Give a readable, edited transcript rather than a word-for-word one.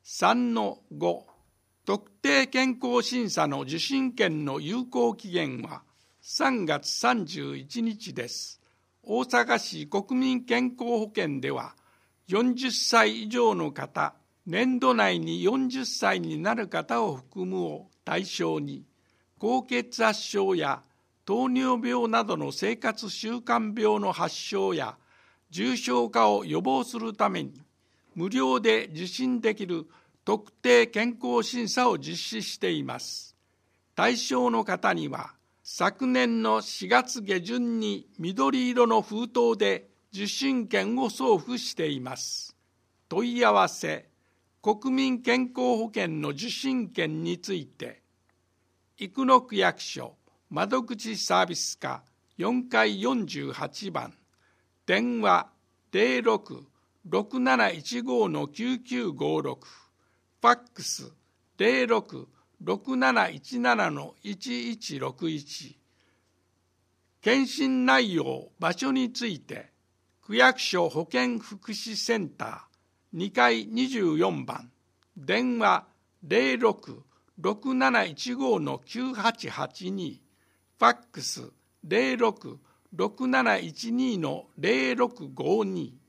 3-5 特定健康審査の受診券の有効期限は3月31日です。大阪市国民健康保険では40歳以上の方、年度内に40歳になる方を含むを対象に、高血圧症や糖尿病などの生活習慣病の発症や重症化を予防するために、無料で受診できる特定健康審査を実施しています。対象の方には、昨年の4月下旬に緑色の封筒で受診券を送付しています。問い合わせ、国民健康保険の受診券について、生野区役所窓口サービス課4階48番、電話06-6715-9956、ファックス06-6717-1161、検診内容、場所について、区役所保健福祉センター2階24番、電話06-6715-9882、ファックス06-6712-0652、